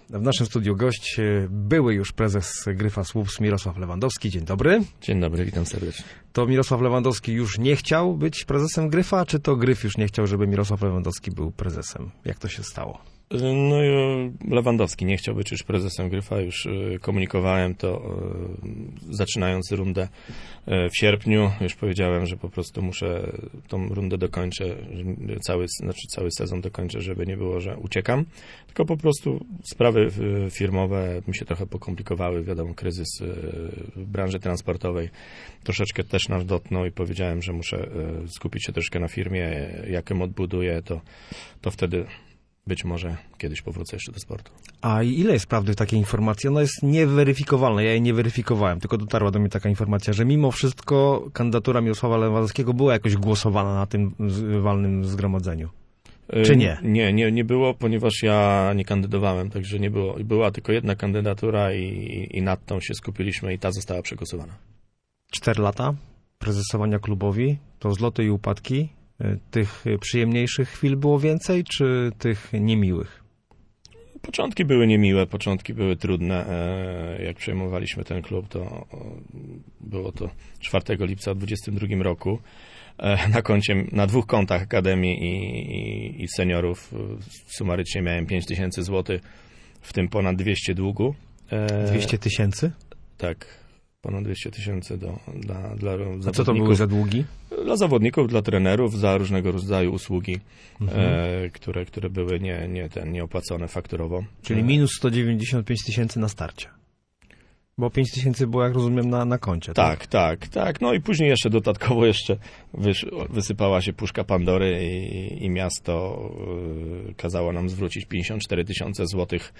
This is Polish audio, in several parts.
W naszym studiu gość, były już prezes Gryfa Słupsk Mirosław Lewandowski. Dzień dobry. Dzień dobry, witam serdecznie. To Mirosław Lewandowski już nie chciał być prezesem Gryfa, czy to Gryf już nie chciał, żeby Mirosław Lewandowski był prezesem? Jak to się stało? No Lewandowski nie chciał być już prezesem Gryfa, już komunikowałem to zaczynając rundę w sierpniu. Już powiedziałem, że po prostu muszę tą rundę dokończę, cały sezon dokończę, żeby nie było, że uciekam. Tylko po prostu sprawy firmowe mi się trochę pokomplikowały. Wiadomo, kryzys w branży transportowej troszeczkę też nas dotknął i powiedziałem, że muszę skupić się troszkę na firmie. Jak ją odbuduję, to wtedy być może kiedyś powrócę jeszcze do sportu. A ile jest prawdy w takiej informacji? Ona jest nieweryfikowalna. Ja jej nie weryfikowałem, tylko dotarła do mnie taka informacja, że mimo wszystko kandydatura Mirosława Lewandowskiego była jakoś głosowana na tym walnym zgromadzeniu. Czy nie? Nie było, ponieważ ja nie kandydowałem, także nie było. Była tylko jedna kandydatura i nad tą się skupiliśmy i ta została przegłosowana. 4 lata prezesowania klubowi, to zloty i upadki. Tych przyjemniejszych chwil było więcej, czy tych niemiłych? Początki były niemiłe, początki były trudne. Jak przejmowaliśmy ten klub, to było to 4 lipca w 2022 roku. Na koncie, na 2 kontach Akademii i seniorów sumarycznie miałem 5000 zł, w tym ponad 200 długu. 200 000? Tak. Ponad 200 000 dla zawodników. A co to były za długi? Dla zawodników, dla trenerów, za różnego rodzaju usługi, które były nieopłacone fakturowo. Czyli minus 195 000 na starcie. Bo 5 000 było, jak rozumiem, na koncie. Tak. No i później jeszcze dodatkowo wysypała się puszka Pandory i miasto kazało nam zwrócić 54 000 złotych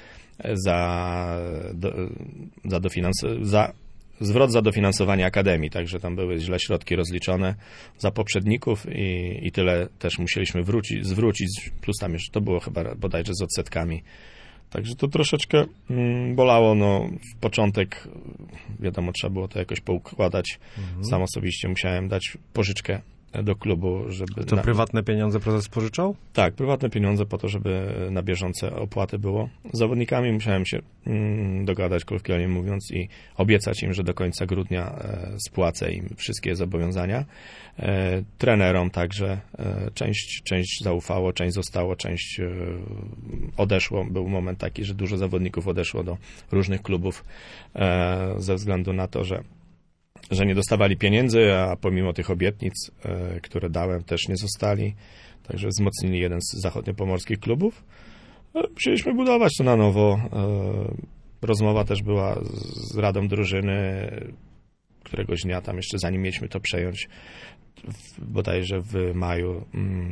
zwrot za dofinansowanie Akademii, także tam były źle środki rozliczone za poprzedników i tyle też musieliśmy zwrócić, plus tam jeszcze to było chyba bodajże z odsetkami. Także to troszeczkę bolało, w początek, wiadomo, trzeba było to jakoś poukładać. Sam osobiście musiałem dać pożyczkę do klubu, żeby... To prywatne pieniądze prezes pożyczał? Tak, prywatne pieniądze po to, żeby na bieżące opłaty było. Z zawodnikami musiałem się dogadać, kolokwialnie mówiąc, i obiecać im, że do końca grudnia spłacę im wszystkie zobowiązania. Trenerom także część zaufało, część zostało, część odeszło. Był moment taki, że dużo zawodników odeszło do różnych klubów ze względu na to, że nie dostawali pieniędzy, a pomimo tych obietnic, które dałem, też nie zostali. Także wzmocnili jeden z zachodniopomorskich klubów. Musieliśmy budować to na nowo. Rozmowa też była z radą drużyny któregoś dnia, tam jeszcze zanim mieliśmy to przejąć, bodajże w maju,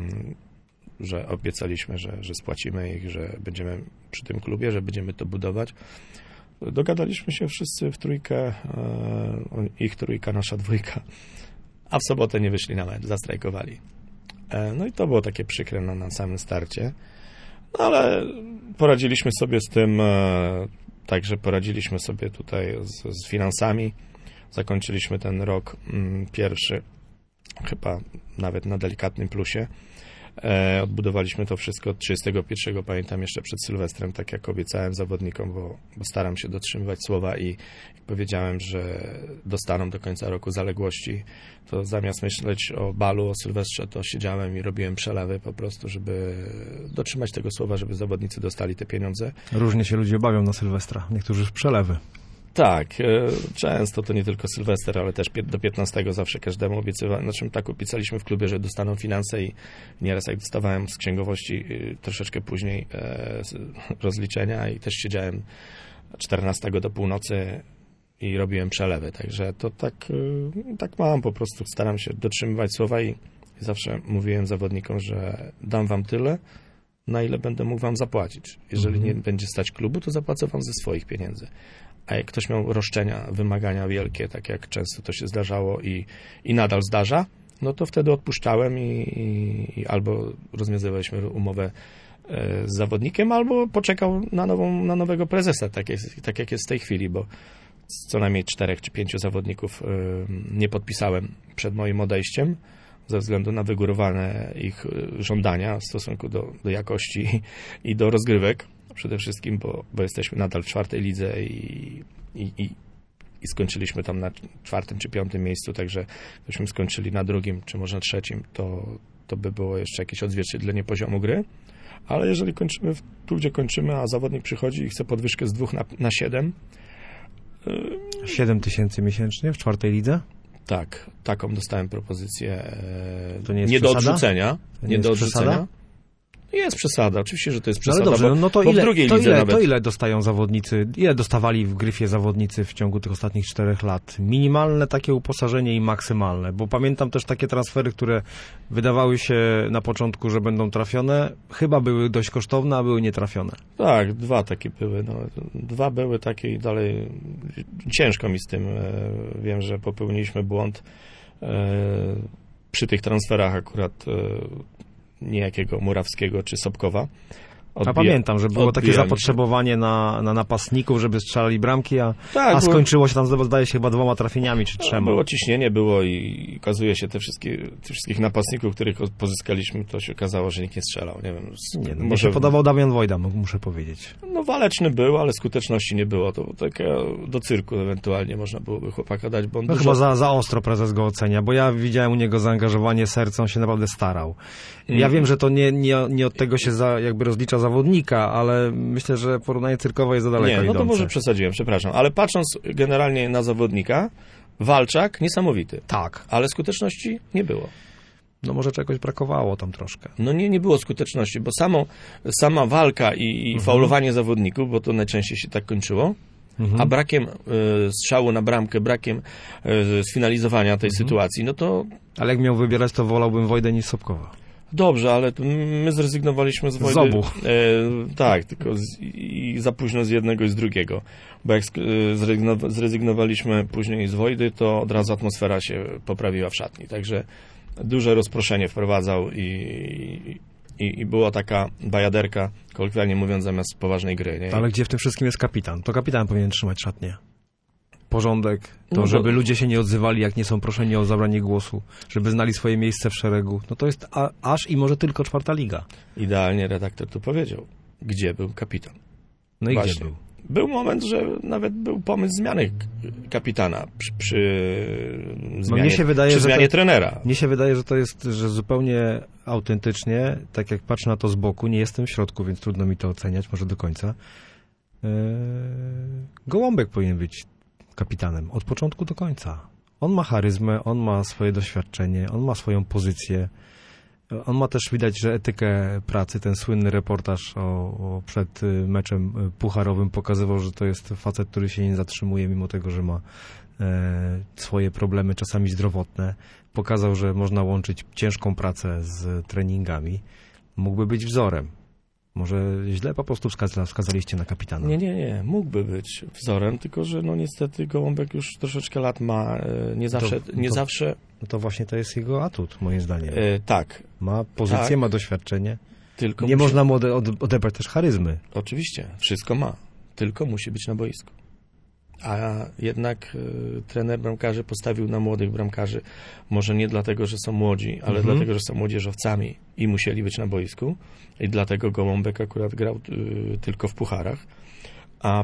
że obiecaliśmy, że spłacimy ich, że będziemy przy tym klubie, że będziemy to budować. Dogadaliśmy się wszyscy w trójkę, ich trójka, nasza dwójka, a w sobotę nie wyszli na mecz, zastrajkowali. No i to było takie przykre na samym starcie. No ale poradziliśmy sobie z tym, także poradziliśmy sobie tutaj z finansami. Zakończyliśmy ten rok pierwszy, chyba nawet na delikatnym plusie. Odbudowaliśmy to wszystko 31, pamiętam, jeszcze przed Sylwestrem, tak jak obiecałem zawodnikom, bo staram się dotrzymywać słowa i jak powiedziałem, że dostaną do końca roku zaległości, to zamiast myśleć o balu, o Sylwestrze, to siedziałem i robiłem przelewy po prostu, żeby dotrzymać tego słowa, żeby zawodnicy dostali te pieniądze. Różnie się ludzie bawią na Sylwestra, niektórzy w przelewy. Tak, często to nie tylko Sylwester, ale też do 15 zawsze każdemu obiecywałem, znaczy tak obiecaliśmy w klubie, że dostaną finanse i nieraz jak dostawałem z księgowości troszeczkę później rozliczenia i też siedziałem 14 do północy i robiłem przelewy, także to tak mam, po prostu staram się dotrzymywać słowa i zawsze mówiłem zawodnikom, że dam wam tyle, na ile będę mógł wam zapłacić. Jeżeli nie będzie stać klubu, to zapłacę wam ze swoich pieniędzy. A jak ktoś miał roszczenia, wymagania wielkie, tak jak często to się zdarzało i nadal zdarza, no to wtedy odpuszczałem i albo rozwiązywaliśmy umowę z zawodnikiem, albo poczekał na nowego prezesa, tak jak jest w tej chwili, bo co najmniej 4 czy 5 zawodników nie podpisałem przed moim odejściem ze względu na wygórowane ich żądania w stosunku do jakości i do rozgrywek. przede wszystkim, bo jesteśmy nadal w 4. lidze i skończyliśmy tam na 4. czy 5. miejscu, także gdybyśmy skończyli na 2. czy może na 3., to by było jeszcze jakieś odzwierciedlenie poziomu gry. Ale jeżeli kończymy tu, gdzie kończymy, a zawodnik przychodzi i chce podwyżkę z 2 na 7... 7 tysięcy miesięcznie w 4. lidze? Tak, taką dostałem propozycję. To nie jest nie do przesada? odrzucenia. Nie do odrzucenia. Przesada? Jest przesada, oczywiście, że to jest No ale przesada. dobrze, no to bo w drugiej lidze nawet. to ile dostają zawodnicy, ile dostawali w Gryfie zawodnicy w ciągu tych ostatnich 4 lat? Minimalne takie uposażenie i maksymalne, bo pamiętam też takie transfery, które wydawały się na początku, że będą trafione, chyba były dość kosztowne, a były nietrafione. Tak, 2 takie były. No, 2 były takie i dalej ciężko mi z tym. Wiem, że popełniliśmy błąd przy tych transferach akurat niejakiego Murawskiego czy Sobkowa. A pamiętam, że było takie zapotrzebowanie na napastników, żeby strzelali bramki, a skończyło się tam, zdaje się, chyba 2 trafieniami czy 3. Było ciśnienie, było i okazuje się, tych wszystkich napastników, których pozyskaliśmy, to się okazało, że nikt nie strzelał. Nie wiem. Może się podobał Damian Wojda, muszę powiedzieć. No waleczny był, ale skuteczności nie było. To takie do cyrku ewentualnie można byłoby chłopaka dać, bo on chyba za ostro prezes go ocenia, bo ja widziałem u niego zaangażowanie serca, on się naprawdę starał. Ja wiem, że to nie od tego się jakby rozlicza zawodnika, ale myślę, że porównanie cyrkowe jest za daleko idące. No to może przesadziłem, przepraszam. Ale patrząc generalnie na zawodnika, Walczak niesamowity. Tak. Ale skuteczności nie było. No może czegoś brakowało tam troszkę. No nie było skuteczności, bo sama walka i faulowanie zawodników, bo to najczęściej się tak kończyło, a brakiem strzału na bramkę, brakiem sfinalizowania tej sytuacji, no to... Ale jak miał wybierać, to wolałbym Wojdę niż Sobkowa. Dobrze, ale my zrezygnowaliśmy z Wojdy. Z obu. Tak, tylko i za późno z jednego i z drugiego. Bo jak zrezygnowaliśmy później z Wojdy, to od razu atmosfera się poprawiła w szatni. Także duże rozproszenie wprowadzał i była taka bajaderka, kolokwialnie mówiąc, zamiast poważnej gry. Nie? Ale gdzie w tym wszystkim jest kapitan? To kapitan powinien trzymać szatnię. Porządek, żeby ludzie się nie odzywali, jak nie są proszeni o zabranie głosu, żeby znali swoje miejsce w szeregu. No to jest aż i może tylko 4. liga. Idealnie redaktor tu powiedział, gdzie był kapitan. No i właśnie. Gdzie był? Był moment, że nawet był pomysł zmiany kapitana przy zmianie trenera. Mnie się wydaje, że to jest, że zupełnie autentycznie, tak jak patrzę na to z boku, nie jestem w środku, więc trudno mi to oceniać, może do końca. Gołąbek powinien być kapitanem od początku do końca. On ma charyzmę, on ma swoje doświadczenie, on ma swoją pozycję. On ma też, widać, że etykę pracy. Ten słynny reportaż przed meczem pucharowym pokazywał, że to jest facet, który się nie zatrzymuje, mimo tego, że ma swoje problemy, czasami zdrowotne. Pokazał, że można łączyć ciężką pracę z treningami. Mógłby być wzorem. Może źle po prostu wskazaliście na kapitana. Nie. Mógłby być wzorem, tylko że no niestety Gołąbek już troszeczkę lat ma. Nie zawsze. No to właśnie to jest jego atut, moim zdaniem. Tak. Ma pozycję, tak. Ma doświadczenie. Tylko nie można mu odebrać też charyzmy. Oczywiście, wszystko ma. Tylko musi być na boisku. A jednak trener bramkarzy postawił na młodych bramkarzy. Może nie dlatego, że są młodzi, ale dlatego, że są młodzieżowcami i musieli być na boisku. I dlatego Gołąbek akurat grał tylko w pucharach. A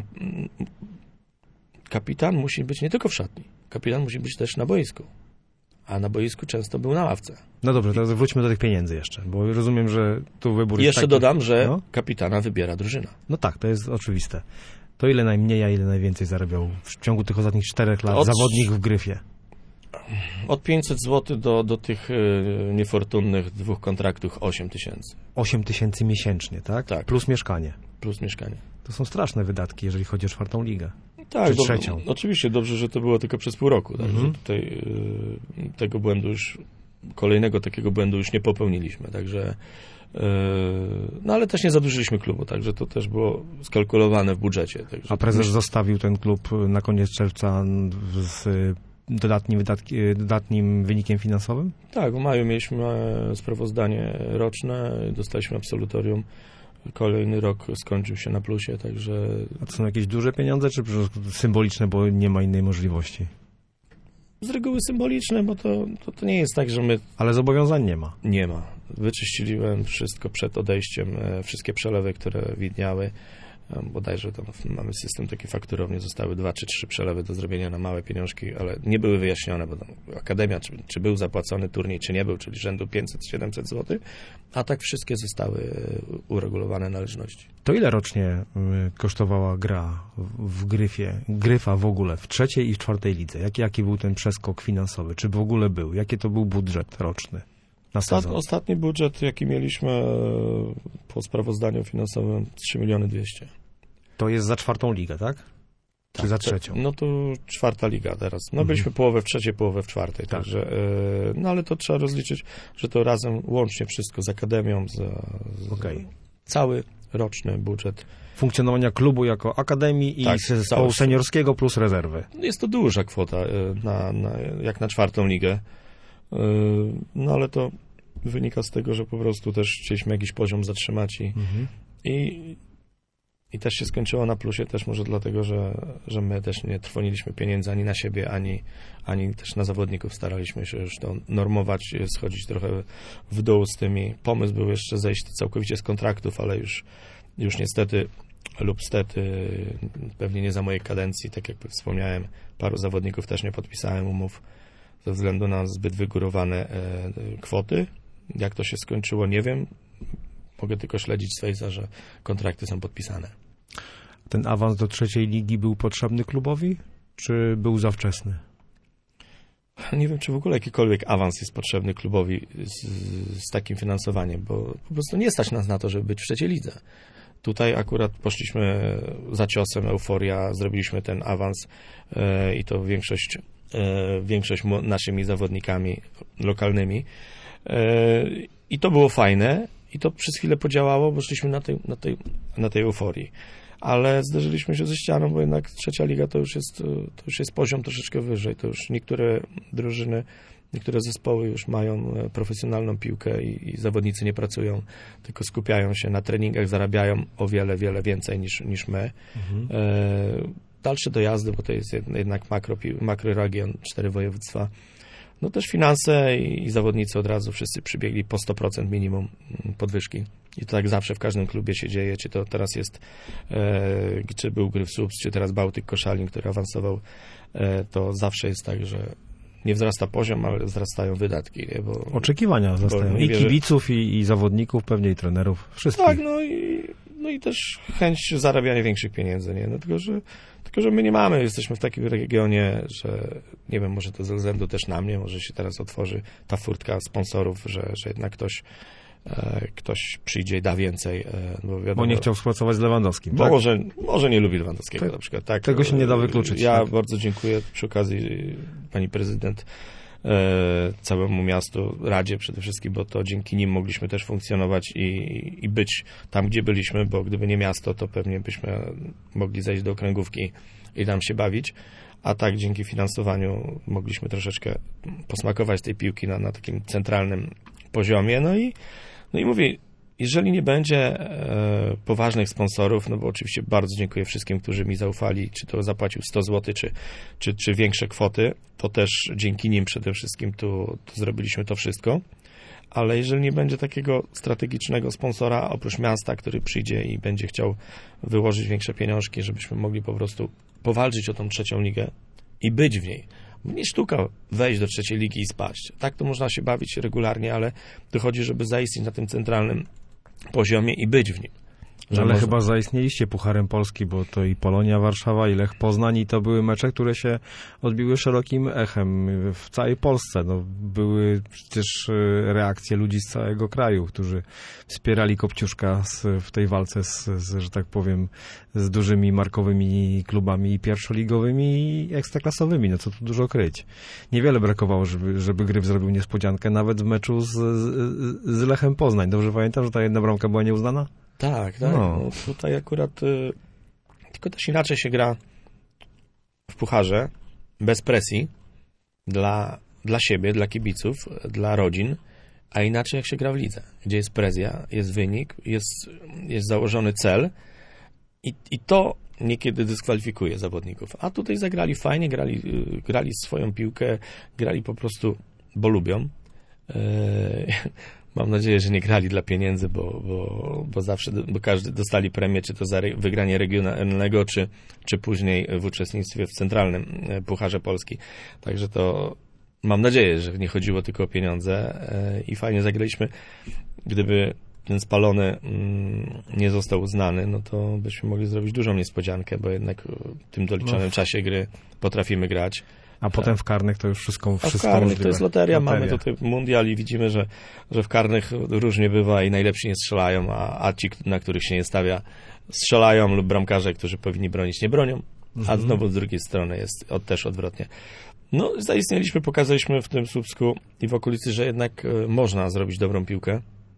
kapitan musi być nie tylko w szatni. Kapitan musi być też na boisku. A na boisku często był na ławce. No dobrze, teraz wróćmy do tych pieniędzy jeszcze, bo rozumiem, że tu wybór jest jeszcze taki... dodam, że kapitana wybiera drużyna. No tak, to jest oczywiste. To ile najmniej, a ile najwięcej zarabiał w ciągu tych ostatnich 4 lat zawodnik w Gryfie? Od 500 zł do tych niefortunnych 2 kontraktów 8 tysięcy. 8 tysięcy miesięcznie, tak? Tak. Plus mieszkanie. Plus mieszkanie. To są straszne wydatki, jeżeli chodzi o 4. ligę. Tak, czy 3. Oczywiście dobrze, że to było tylko przez pół roku. Także tutaj tego błędu już, kolejnego takiego błędu już nie popełniliśmy. Także no ale też nie zadłużyliśmy klubu, także to też było skalkulowane w budżecie. Także a prezes zostawił ten klub na koniec czerwca z dodatnim wynikiem finansowym? Tak, w maju mieliśmy sprawozdanie roczne, dostaliśmy absolutorium. Kolejny rok skończył się na plusie, także... A to są jakieś duże pieniądze, czy symboliczne, bo nie ma innej możliwości? Z reguły symboliczne, bo to nie jest tak, że my... Ale zobowiązań nie ma. Nie ma. Wyczyściliłem wszystko przed odejściem, wszystkie przelewy, które widniały. bodajże tam mamy system taki fakturowny, zostały 2 czy 3 przelewy do zrobienia na małe pieniążki, ale nie były wyjaśnione, bo tam Akademia, czy był zapłacony turniej, czy nie był, czyli rzędu 500-700 zł, a tak wszystkie zostały uregulowane należności. To ile rocznie kosztowała gra w Gryfa w ogóle, w 3. i w 4. lidze? Jaki był ten przeskok finansowy? Czy w ogóle był? Jaki to był budżet roczny na sezon? Ostatni budżet, jaki mieliśmy po sprawozdaniu finansowym, 3 200 000. To jest za 4. ligę, tak? Czy tak, za 3? No to 4. liga teraz. No byliśmy połowę w 3., połowę w 4. Tak. Także, no ale to trzeba rozliczyć, że to razem, łącznie wszystko z Akademią, cały roczny budżet. Funkcjonowania klubu jako akademii i zespołu seniorskiego plus rezerwy. Jest to duża kwota jak na 4. ligę. No ale to wynika z tego, że po prostu też chcieliśmy jakiś poziom zatrzymać i też się skończyło na plusie, też może dlatego, że my też nie trwoniliśmy pieniędzy ani na siebie, ani też na zawodników. Staraliśmy się już to normować, schodzić trochę w dół z tymi. Pomysł był jeszcze zejść całkowicie z kontraktów, ale już niestety lub stety, pewnie nie za mojej kadencji, tak jak wspomniałem, paru zawodników też nie podpisałem umów ze względu na zbyt wygórowane kwoty. Jak to się skończyło, nie wiem. Mogę tylko śledzić z Face'a, że kontrakty są podpisane. Ten awans do 3. ligi był potrzebny klubowi, czy był za wczesny? Nie wiem, czy w ogóle jakikolwiek awans jest potrzebny klubowi z takim finansowaniem, bo po prostu nie stać nas na to, żeby być w 3. lidze. Tutaj akurat poszliśmy za ciosem, euforia, zrobiliśmy ten awans i to większość naszymi zawodnikami lokalnymi. I to było fajne i to przez chwilę podziałało, bo szliśmy na tej euforii. Ale zderzyliśmy się ze ścianą, bo jednak 3. liga to już jest poziom troszeczkę wyżej. To już niektóre drużyny, niektóre zespoły już mają profesjonalną piłkę i zawodnicy nie pracują, tylko skupiają się na treningach, zarabiają o wiele, wiele więcej niż my. Dalsze dojazdy, bo to jest jednak makroregion, 4 województwa. No też finanse i zawodnicy od razu wszyscy przybiegli po 100% minimum podwyżki. I to tak zawsze w każdym klubie się dzieje, czy to teraz jest, czy był Gryf Słupsk, czy teraz Bałtyk Koszalin, który awansował, to zawsze jest tak, że nie wzrasta poziom, ale wzrastają wydatki. Nie? Bo oczekiwania wzrastają i kibiców, i zawodników, pewnie i trenerów, wszystkich. Tak, no i też chęć zarabiania większych pieniędzy, nie? No, tylko, że my nie mamy, jesteśmy w takim regionie, że nie wiem, może to ze względu też na mnie, może się teraz otworzy ta furtka sponsorów, że jednak ktoś przyjdzie i da więcej. Bo nie chciał współpracować z Lewandowskim, bo tak? może nie lubi Lewandowskiego na przykład. Tak. Tego się nie da wykluczyć. Ja tak? bardzo dziękuję przy okazji pani prezydent, całemu miastu, Radzie przede wszystkim, bo to dzięki nim mogliśmy też funkcjonować i być tam, gdzie byliśmy, bo gdyby nie miasto, to pewnie byśmy mogli zejść do okręgówki i tam się bawić, a tak dzięki finansowaniu mogliśmy troszeczkę posmakować tej piłki na takim centralnym poziomie. No i mówię, jeżeli nie będzie poważnych sponsorów, no bo oczywiście bardzo dziękuję wszystkim, którzy mi zaufali, czy to zapłacił 100 zł, czy większe kwoty, to też dzięki nim przede wszystkim tu zrobiliśmy to wszystko. Ale jeżeli nie będzie takiego strategicznego sponsora, oprócz miasta, który przyjdzie i będzie chciał wyłożyć większe pieniążki, żebyśmy mogli po prostu powalczyć o tą 3. ligę i być w niej. Nie sztuka wejść do 3. ligi i spaść. Tak to można się bawić regularnie, ale to chodzi, żeby zaistnieć na tym centralnym poziomie i być w nim. Ale chyba zaistnieliście Pucharem Polski, bo to i Polonia Warszawa, i Lech Poznań, i to były mecze, które się odbiły szerokim echem w całej Polsce. No, były przecież reakcje ludzi z całego kraju, którzy wspierali Kopciuszka w tej walce że tak powiem, z dużymi markowymi klubami pierwszoligowymi i ekstraklasowymi. No co tu dużo kryć. Niewiele brakowało, żeby Gryf zrobił niespodziankę, nawet w meczu z Lechem Poznań. Dobrze pamiętam, że ta jedna bramka była nieuznana? Tak. No, tutaj akurat tylko też inaczej się gra w pucharze, bez presji, dla siebie, dla kibiców, dla rodzin, a inaczej jak się gra w lidze, gdzie jest presja, jest wynik, jest założony cel i to niekiedy dyskwalifikuje zawodników. A tutaj zagrali fajnie, grali swoją piłkę, grali po prostu, bo lubią. Mam nadzieję, że nie grali dla pieniędzy, bo zawsze, bo każdy dostali premię, czy to za wygranie regionalnego, czy później w uczestnictwie w centralnym Pucharze Polski. Także to mam nadzieję, że nie chodziło tylko o pieniądze i fajnie zagraliśmy. Gdyby ten spalony nie został uznany, no to byśmy mogli zrobić dużą niespodziankę, bo jednak w tym doliczonym czasie gry potrafimy grać. A potem w karnych to już wszystko w karnych możliwe. to jest loteria. Mamy tutaj mundial i widzimy, że w karnych różnie bywa i najlepsi nie strzelają, a ci, na których się nie stawia, strzelają lub bramkarze, którzy powinni bronić, nie bronią. A znowu z drugiej strony jest też odwrotnie. No, zaistnieliśmy, pokazaliśmy w tym Słupsku i w okolicy, że jednak można zrobić dobrą piłkę.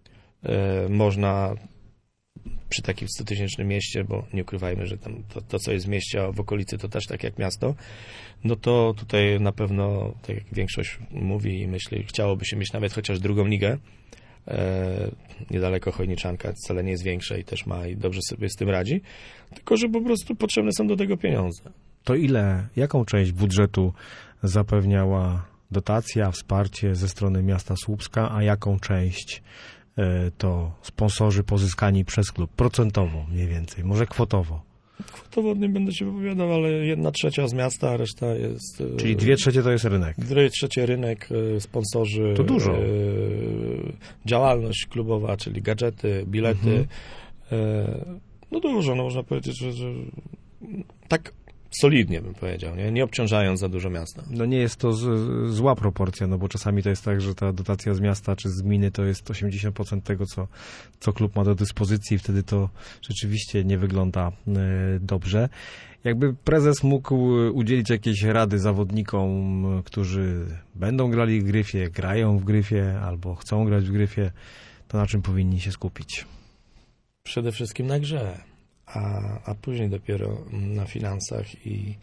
Można przy takim 100-tysięcznym mieście, bo nie ukrywajmy, że tam to, co jest w mieście, a w okolicy to też tak jak miasto, no to tutaj na pewno, tak jak większość mówi i myśli, chciałoby się mieć nawet chociaż drugą ligę. Niedaleko Chojniczanka wcale nie jest większa i też ma i dobrze sobie z tym radzi, tylko że po prostu potrzebne są do tego pieniądze. To jaką część budżetu zapewniała dotacja, wsparcie ze strony miasta Słupska, a jaką część to sponsorzy pozyskani przez klub? Procentowo mniej więcej, może kwotowo? Kwotowo nie będę się wypowiadał, ale 1/3 z miasta, a reszta jest... Czyli 2/3 to jest rynek? 2/3 rynek, sponsorzy... To dużo. Działalność klubowa, czyli gadżety, bilety. No dużo, no można powiedzieć, że tak solidnie bym powiedział, nie obciążając za dużo miasta. No nie jest to zła proporcja, no bo czasami to jest tak, że ta dotacja z miasta czy z gminy to jest 80% tego, co klub ma do dyspozycji i wtedy to rzeczywiście nie wygląda dobrze. Jakby prezes mógł udzielić jakiejś rady zawodnikom, którzy będą grali w Gryfie, grają w Gryfie albo chcą grać w Gryfie, to na czym powinni się skupić? Przede wszystkim na grze. A później dopiero na finansach i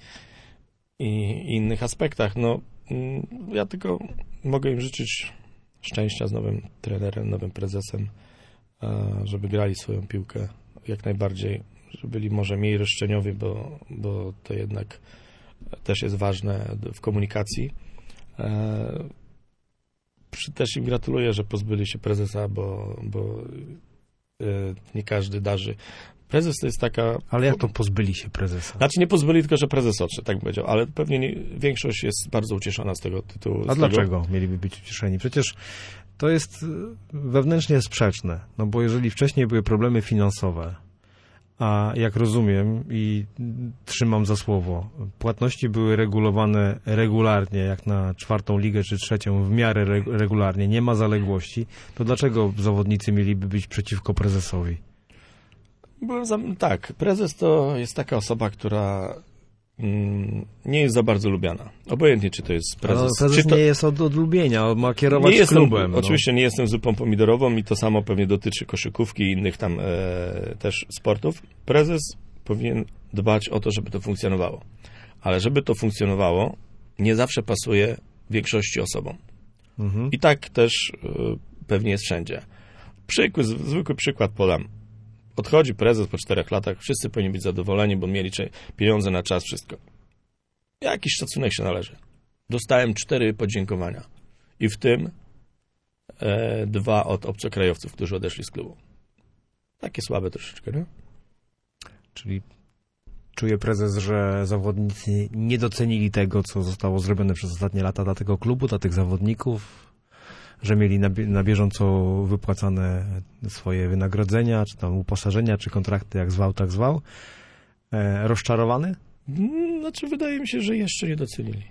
innych aspektach. No, ja tylko mogę im życzyć szczęścia z nowym trenerem, nowym prezesem, żeby grali swoją piłkę jak najbardziej, żeby byli może mniej roszczeniowi, bo to jednak też jest ważne w komunikacji. Też im gratuluję, że pozbyli się prezesa, bo nie każdy darzy. Prezes to jest taka... Ale jak to pozbyli się prezesa? Znaczy nie pozbyli, tylko że prezes odszedł, tak bym powiedział. Ale pewnie większość jest bardzo ucieszona z tego tytułu. A dlaczego mieliby być ucieszeni? Przecież to jest wewnętrznie sprzeczne. No bo jeżeli wcześniej były problemy finansowe, a jak rozumiem i trzymam za słowo, płatności były regulowane regularnie, jak na 4. ligę czy 3. w miarę regularnie, nie ma zaległości, to dlaczego zawodnicy mieliby być przeciwko prezesowi? Tak, prezes to jest taka osoba, która nie jest za bardzo lubiana. Obojętnie, czy to jest prezes. Ale prezes nie jest od lubienia, on ma kierować klubem. Oczywiście nie jestem zupą pomidorową i to samo pewnie dotyczy koszykówki i innych tam też sportów. Prezes powinien dbać o to, żeby to funkcjonowało. Ale żeby to funkcjonowało, nie zawsze pasuje większości osobom. I tak też pewnie jest wszędzie. Zwykły przykład podam. Odchodzi prezes po 4 latach, wszyscy powinni być zadowoleni, bo mieli pieniądze na czas, wszystko. Jakiś szacunek się należy. Dostałem 4 podziękowania i w tym 2 od obcokrajowców, którzy odeszli z klubu. Takie słabe troszeczkę, nie? Czyli czuje prezes, że zawodnicy nie docenili tego, co zostało zrobione przez ostatnie lata dla tego klubu, dla tych zawodników, że mieli na bieżąco wypłacane swoje wynagrodzenia, czy tam uposażenia, czy kontrakty, jak zwał, tak zwał. Rozczarowany? Znaczy, wydaje mi się, że jeszcze nie docenili.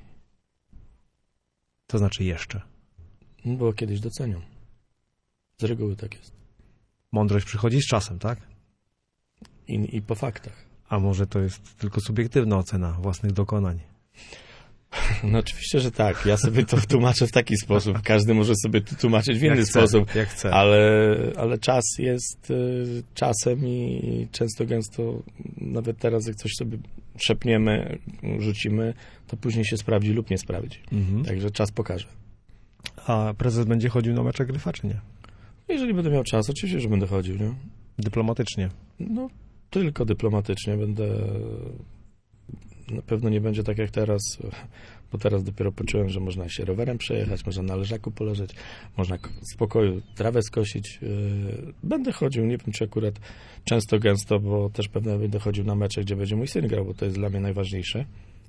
To znaczy jeszcze? Bo kiedyś docenią. Z reguły tak jest. Mądrość przychodzi z czasem, tak? I po faktach. A może to jest tylko subiektywna ocena własnych dokonań? No oczywiście, że tak. Ja sobie to tłumaczę w taki sposób. Każdy może sobie to tłumaczyć w inny sposób. Jak chce. Ale czas jest czasem i często gęsto, nawet teraz jak coś sobie szepniemy, rzucimy, to później się sprawdzi lub nie sprawdzi. Także czas pokaże. A prezes będzie chodził na mecze Gryfa, czy nie? Jeżeli będę miał czas, oczywiście, że będę chodził, nie? Dyplomatycznie? No, tylko dyplomatycznie będę Na pewno nie będzie tak jak teraz, bo teraz dopiero poczułem, że można się rowerem przejechać, można na leżaku poleżeć, można w spokoju trawę skosić. Będę chodził, nie wiem czy akurat często, gęsto, bo też pewnie będę chodził na mecze, gdzie będzie mój syn grał, bo to jest dla mnie najważniejsze.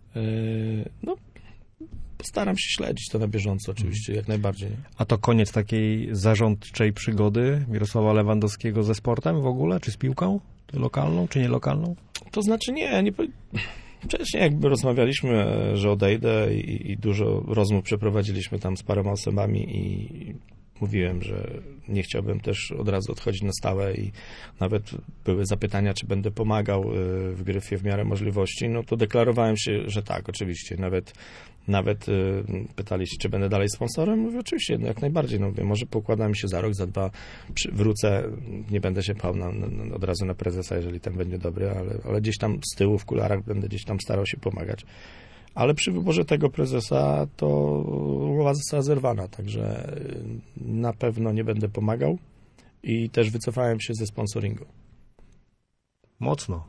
No, postaram się śledzić to na bieżąco oczywiście, jak najbardziej. Nie? A to koniec takiej zarządczej przygody Mirosława Lewandowskiego ze sportem w ogóle, czy z piłką? Lokalną, czy nielokalną? To znaczy nie wcześniej jakby rozmawialiśmy, że odejdę i dużo rozmów przeprowadziliśmy tam z paroma osobami i mówiłem, że nie chciałbym też od razu odchodzić na stałe i nawet były zapytania, czy będę pomagał w Gryfie w miarę możliwości, no to deklarowałem się, że tak, oczywiście. Nawet pytali się, czy będę dalej sponsorem. Mówię, oczywiście, no jak najbardziej. No mówię, może pokładam się za rok, za dwa, wrócę, nie będę się pchał od razu na prezesa, jeżeli ten będzie dobry, ale gdzieś tam z tyłu w kularach będę gdzieś tam starał się pomagać. Ale przy wyborze tego prezesa to umowa została zerwana, także na pewno nie będę pomagał i też wycofałem się ze sponsoringu. Mocno.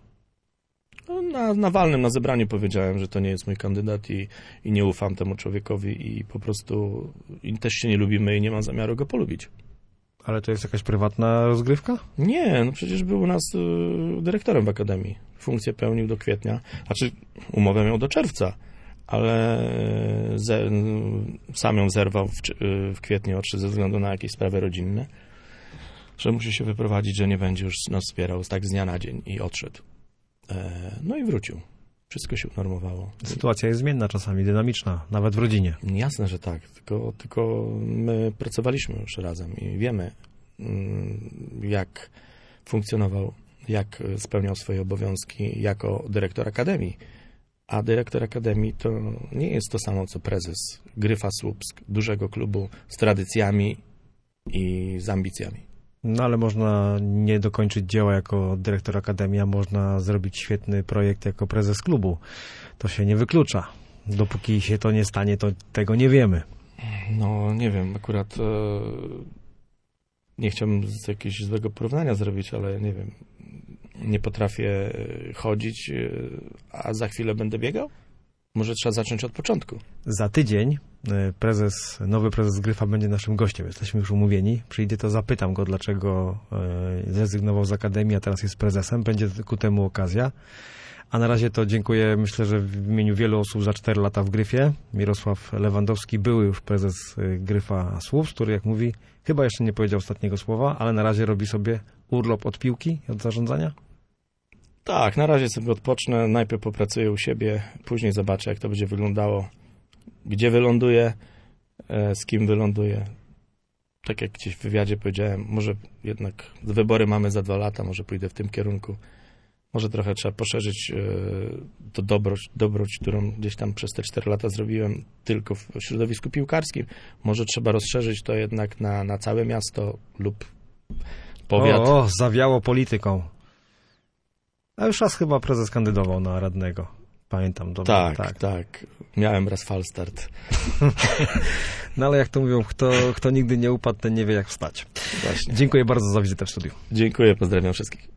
No, na walnym, na zebraniu powiedziałem, że to nie jest mój kandydat i nie ufam temu człowiekowi i po prostu też się nie lubimy i nie mam zamiaru go polubić. Ale to jest jakaś prywatna rozgrywka? Nie, no przecież był u nas dyrektorem w Akademii. Funkcję pełnił do kwietnia, znaczy umowę miał do czerwca, ale sam ją zerwał w kwietniu ze względu na jakieś sprawy rodzinne, że musi się wyprowadzić, że nie będzie już nas wspierał tak z dnia na dzień i odszedł. No i wrócił. Wszystko się unormowało. Sytuacja jest zmienna czasami, dynamiczna, nawet w rodzinie. Jasne, że tak. Tylko my pracowaliśmy już razem i wiemy, jak funkcjonował, jak spełniał swoje obowiązki jako dyrektor Akademii. A dyrektor Akademii to nie jest to samo, co prezes Gryfa Słupsk, dużego klubu z tradycjami i z ambicjami. No ale można nie dokończyć dzieła jako dyrektor Akademii, a można zrobić świetny projekt jako prezes klubu. To się nie wyklucza. Dopóki się to nie stanie, to tego nie wiemy. No nie wiem, akurat nie chciałbym jakiegoś złego porównania zrobić, ale nie wiem, nie potrafię chodzić, a za chwilę będę biegał? Może trzeba zacząć od początku. Za tydzień nowy prezes Gryfa będzie naszym gościem. Jesteśmy już umówieni. Przyjdę, to zapytam go, dlaczego zrezygnował z Akademii, a teraz jest prezesem. Będzie ku temu okazja. A na razie to dziękuję, myślę, że w imieniu wielu osób za 4 lata w Gryfie. Mirosław Lewandowski, były już prezes Gryfa Słupsk, który, jak mówi, chyba jeszcze nie powiedział ostatniego słowa, ale na razie robi sobie urlop od piłki, od zarządzania. Tak, na razie sobie odpocznę, najpierw popracuję u siebie, później zobaczę, jak to będzie wyglądało, gdzie wyląduję, z kim wyląduję. Tak jak gdzieś w wywiadzie powiedziałem, może jednak wybory mamy za 2 lata, może pójdę w tym kierunku. Może trochę trzeba poszerzyć to dobroć, którą gdzieś tam przez te 4 lata zrobiłem tylko w środowisku piłkarskim. Może trzeba rozszerzyć to jednak na całe miasto lub powiat. O, zawiało polityką. A już raz chyba prezes kandydował na radnego. Pamiętam dobrze. Tak. Miałem raz falstart. No ale jak to mówią, kto nigdy nie upadł, ten nie wie jak wstać. Właśnie. Dziękuję bardzo za wizytę w studiu. Dziękuję, pozdrawiam wszystkich.